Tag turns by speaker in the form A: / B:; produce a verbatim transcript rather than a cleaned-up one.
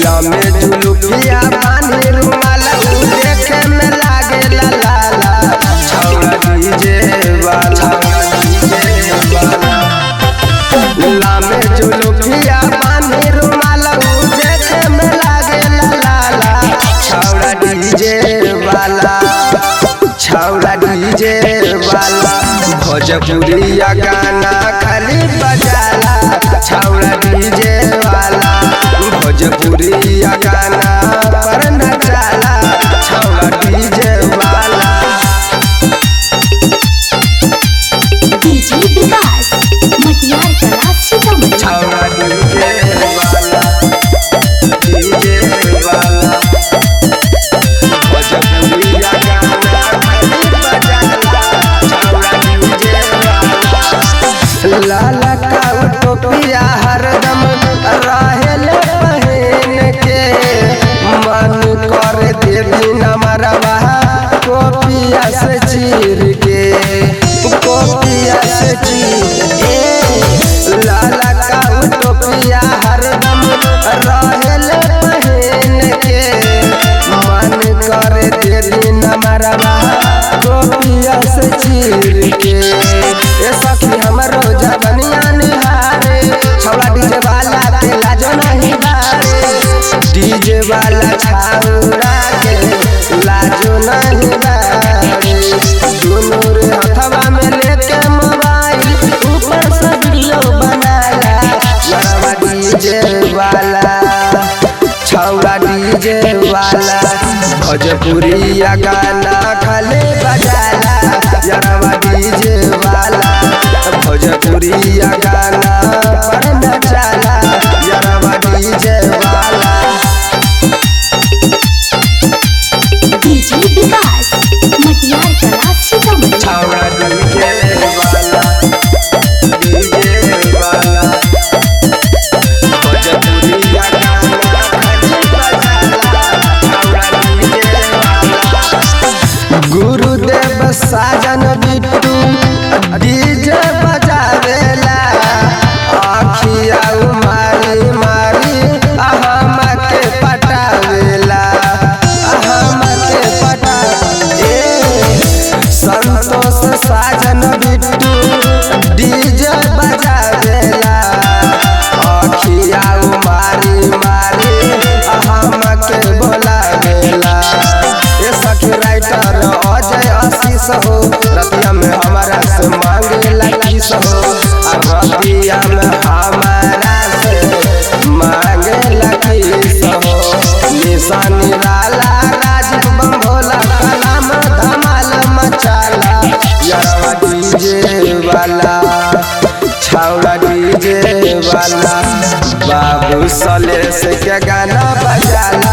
A: गलिया में जुलुकिया बानी रुमाल देखे में लागे ला लाला छौड़ा डीजे वाला गलिया में जुलुकिया बानी रुमाल देखे में लागे ला लाला छौड़ा डीजे वाला छौड़ा डीजे वाला भोजपुरिया गाना खाली बजाला छौड़ा डीजे वाला भोजपुरिया गाना पर नचाला छौड़ा डीजे वाला
B: डीजे विकास मटियार कला सीतामढ़ी
A: छौड़ा डीजे वाला डीजे वाला भोजपुरिया गाना खाली बजाला छौड़ा डीजे वाला लाला का टोपिया हरदम रहेले पहन के मन कर देवी नमरवा कोपिया से चीर के कोपिया से चीर ए लाला का टोपिया हरदम रहेले पहन के मन कर देवी नमरवा कोपिया से चीर के ए सखी हमरो जवनिया निहारे छौड़ा डीजे वाला के लाजो नहीं बारे डीजे वाला छौड़ा के लाजो नहीं बारे दोनों रे हथवा में लेके मोबाइल ऊपर से वीडियो बनाला यारवा डीजे वाला छौड़ा डीजे वाला भोजपुरिया गाना खाली बजाला यारवा डीजे वाला भोजपुरिया गाना पर नचाला यारवा डीजे वाला
B: डीजे विकास मटियार कला सीतामढ़ी
A: छौड़ा डीजे वाला डीजे वाला भोजपुरिया गाना खाली बजाला छौड़ा डीजे वाला गुरुदेव साजन बिट्टू डीजे बजावेला आखिया मारी मारी हम के पटावेला हम के पटा ए संतोष साजन बिट्टू डीजे बजावेला आखिया मारी मारी हम के बोलावेला ए सखी राइटर अजय आशीष हो रतिया में हमारा से मांगे लगी सो रतिया में हमारा से मांगे लगी सो निशानी राला राजीव बम्भोला कलाम धमाल मचाला यारवा डीजे वाला छौड़ा डीजे वाला बाबू सलेश के गाना बजाला